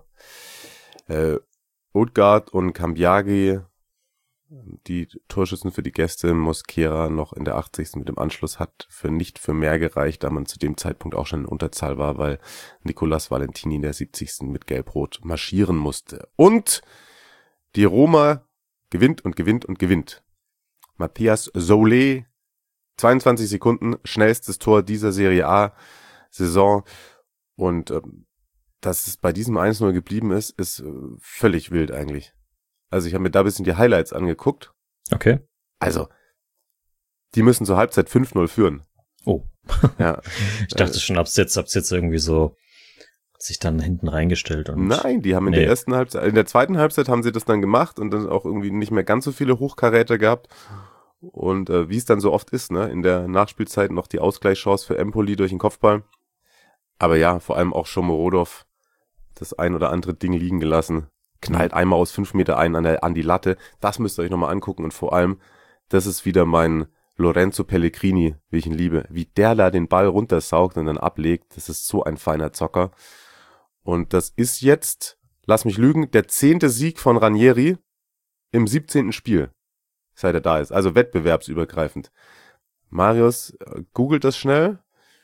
Odgaard und Cambiaghi, die Torschützen für die Gäste, Mosquera noch in der 80. mit dem Anschluss hat nicht für mehr gereicht, da man zu dem Zeitpunkt auch schon in Unterzahl war, weil Nicolas Valentini in der 70. mit Gelb-Rot marschieren musste. Und die Roma gewinnt. Matthias Solé, 22 Sekunden, schnellstes Tor dieser Serie A-Saison. Und dass es bei diesem 1-0 geblieben ist völlig wild eigentlich. Also ich habe mir da ein bisschen die Highlights angeguckt. Okay. Also, die müssen zur Halbzeit 5-0 führen. Oh. Ja. Ich dachte schon, hab's jetzt irgendwie so sich dann hinten reingestellt. Und nein, die haben in der ersten Halbzeit, in der zweiten Halbzeit haben sie das dann gemacht und dann auch irgendwie nicht mehr ganz so viele Hochkaräter gehabt. Und wie es dann so oft ist, ne, in der Nachspielzeit noch die Ausgleichschance für Empoli durch den Kopfball. Aber ja, vor allem auch Shomorodov das ein oder andere Ding liegen gelassen. Knallt einmal aus 5 Meter an die Latte. Das müsst ihr euch nochmal angucken. Und vor allem, das ist wieder mein Lorenzo Pellegrini, wie ich ihn liebe. Wie der da den Ball runtersaugt und dann ablegt. Das ist so ein feiner Zocker. Und das ist jetzt, lass mich lügen, der 10. Sieg von Ranieri im 17. Spiel, seit er da ist. Also wettbewerbsübergreifend. Marius googelt das schnell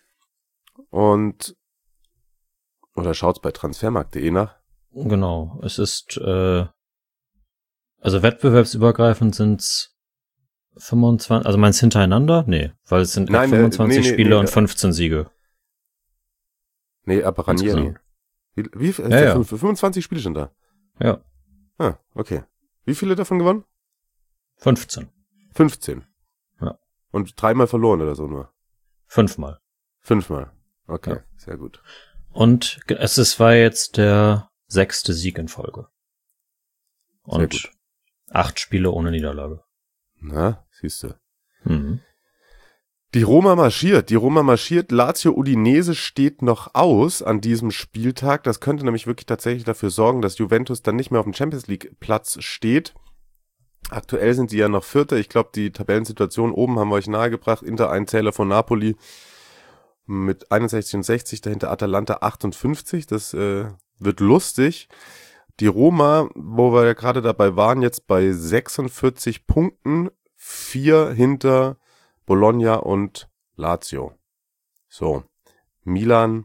oder schaut's bei transfermarkt.de nach. Genau, es ist, also wettbewerbsübergreifend sind's 25, also meinst hintereinander? Nee, weil es sind 25 Spiele und 15 Siege. Nee, aber Ranieri. Insgesamt. Wie 25 Spiele sind da? Ja. Ah, okay. Wie viele davon gewonnen? 15. 15? Ja. Und 3-mal verloren oder so nur? 5-mal. 5-mal. Okay, Ja. Sehr gut. Und es war jetzt der 6. Sieg in Folge. Und 8 Spiele ohne Niederlage. Na, siehst du. Mhm. Die Roma marschiert. Lazio Udinese steht noch aus an diesem Spieltag. Das könnte nämlich wirklich tatsächlich dafür sorgen, dass Juventus dann nicht mehr auf dem Champions League Platz steht. Aktuell sind sie ja noch Vierter. Ich glaube, die Tabellensituation oben haben wir euch nahegebracht. Inter ein Zähler von Napoli mit 61 und 60. Dahinter Atalanta 58. Das wird lustig. Die Roma, wo wir ja gerade dabei waren, jetzt bei 46 Punkten. 4 hinter Bologna und Lazio. So, Milan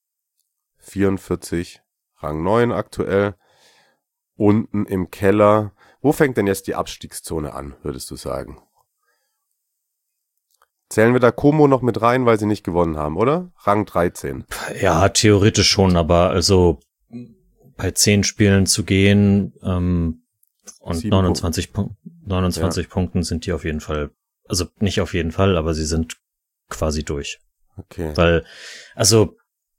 44, Rang 9 aktuell. Unten im Keller. Wo fängt denn jetzt die Abstiegszone an, würdest du sagen? Zählen wir da Como noch mit rein, weil sie nicht gewonnen haben, oder? Rang 13. Ja, theoretisch schon, aber also bei 10 Spielen zu gehen und 29 Punkten sind die auf jeden Fall. Also nicht auf jeden Fall, aber sie sind quasi durch. Okay. Weil, also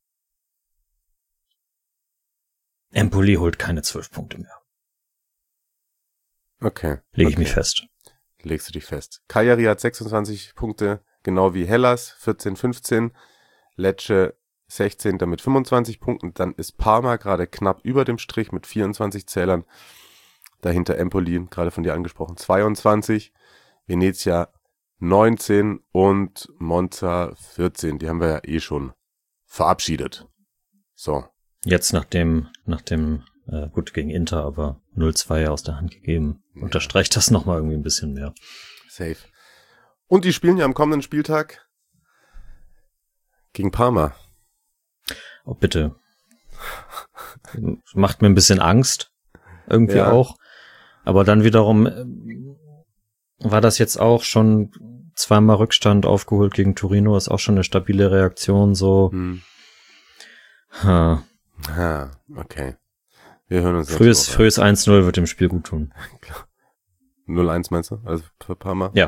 Empoli holt keine 12 Punkte mehr. Okay. Lege ich mich fest. Legst du dich fest. Cagliari hat 26 Punkte, genau wie Hellas, 14, 15. Lecce 16. mit 25 Punkten. Dann ist Parma gerade knapp über dem Strich mit 24 Zählern. Dahinter Empoli, gerade von dir angesprochen, 22. Venezia 19 und Monza 14. Die haben wir ja schon verabschiedet. So. Jetzt nach dem gut gegen Inter, aber 0-2 aus der Hand gegeben. Unterstreicht das nochmal irgendwie ein bisschen mehr. Safe. Und die spielen ja am kommenden Spieltag gegen Parma. Oh, bitte. Macht mir ein bisschen Angst. Irgendwie auch. Aber dann wiederum war das jetzt auch schon zweimal Rückstand aufgeholt gegen Torino. Ist auch schon eine stabile Reaktion, so. Okay. Wir hören uns frühes 1-0 wird dem Spiel gut tun. 0-1 meinst du? Also für Parma? Ja.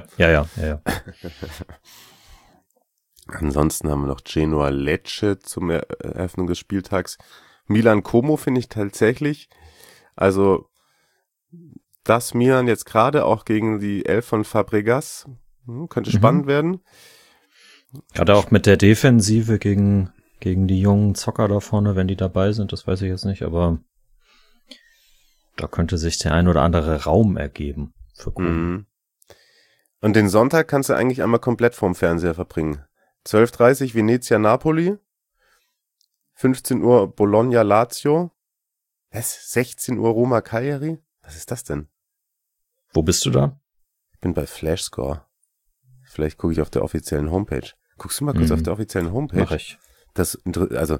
Ansonsten haben wir noch Genoa Lecce zum Eröffnung des Spieltags. Milan Como finde ich tatsächlich, also das Milan jetzt gerade auch gegen die Elf von Fabregas, könnte spannend werden. Gerade auch mit der Defensive gegen die jungen Zocker da vorne, wenn die dabei sind, das weiß ich jetzt nicht, aber da könnte sich der ein oder andere Raum ergeben für Como. Und den Sonntag kannst du eigentlich einmal komplett vorm Fernseher verbringen. 12:30 Venezia Napoli, 15 Uhr Bologna Lazio, 16 Uhr Roma Cagliari? Was ist das denn? Wo bist du da? Ich bin bei Flashscore. Vielleicht gucke ich auf der offiziellen Homepage. Guckst du mal kurz auf der offiziellen Homepage? Mach ich. Also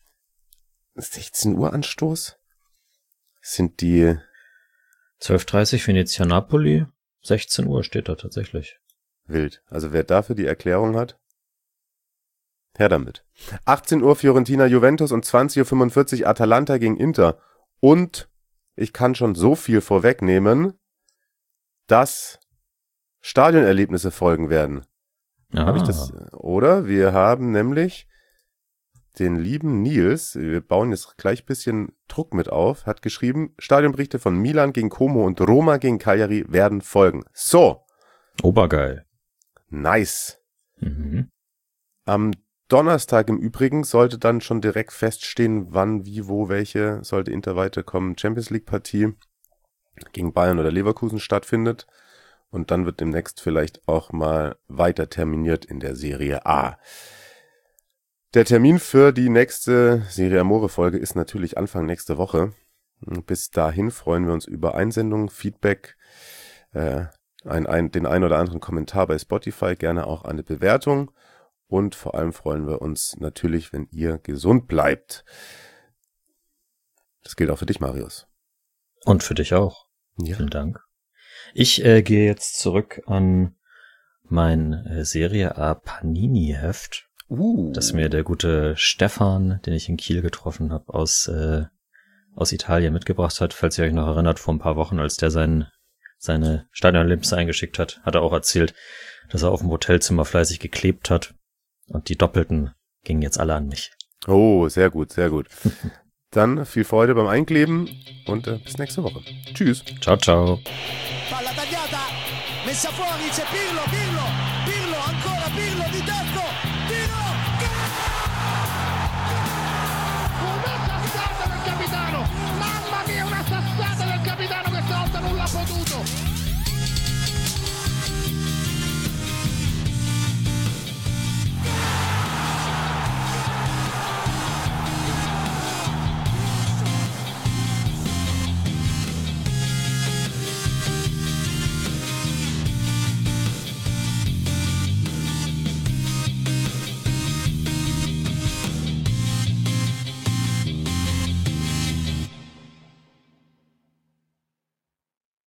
16 Uhr Anstoß? Sind die 12:30 Venezia Napoli, 16 Uhr steht da tatsächlich. Wild. Also wer dafür die Erklärung hat, her damit. 18 Uhr Fiorentina Juventus und 20:45 Uhr Atalanta gegen Inter. Und ich kann schon so viel vorwegnehmen, dass Stadionerlebnisse folgen werden. Habe ich das? Oder? Wir haben nämlich den lieben Nils, wir bauen jetzt gleich ein bisschen Druck mit auf, hat geschrieben, Stadionberichte von Milan gegen Como und Roma gegen Cagliari werden folgen. So. Obergeil. Nice. Am Donnerstag im Übrigen sollte dann schon direkt feststehen, wann, wie, wo, welche sollte Inter weiterkommen. Champions League Partie gegen Bayern oder Leverkusen stattfindet. Und dann wird demnächst vielleicht auch mal weiter terminiert in der Serie A. Der Termin für die nächste Serie Amore Folge ist natürlich Anfang nächste Woche. Bis dahin freuen wir uns über Einsendungen, Feedback, den ein oder anderen Kommentar bei Spotify, gerne auch eine Bewertung. Und vor allem freuen wir uns natürlich, wenn ihr gesund bleibt. Das gilt auch für dich, Marius. Und für dich auch. Ja. Vielen Dank. Ich gehe jetzt zurück an mein Serie A Panini-Heft, das mir der gute Stefan, den ich in Kiel getroffen habe, aus Italien mitgebracht hat. Falls ihr euch noch erinnert, vor ein paar Wochen, als der seine Stadionerlebnisse eingeschickt hat, hat er auch erzählt, dass er auf dem Hotelzimmer fleißig geklebt hat. Und die Doppelten gingen jetzt alle an mich. Oh, sehr gut, sehr gut. Dann viel Freude beim Einkleben und bis nächste Woche. Tschüss. Ciao, ciao. Palla tagliata, messa fuori, c'è Pirlo.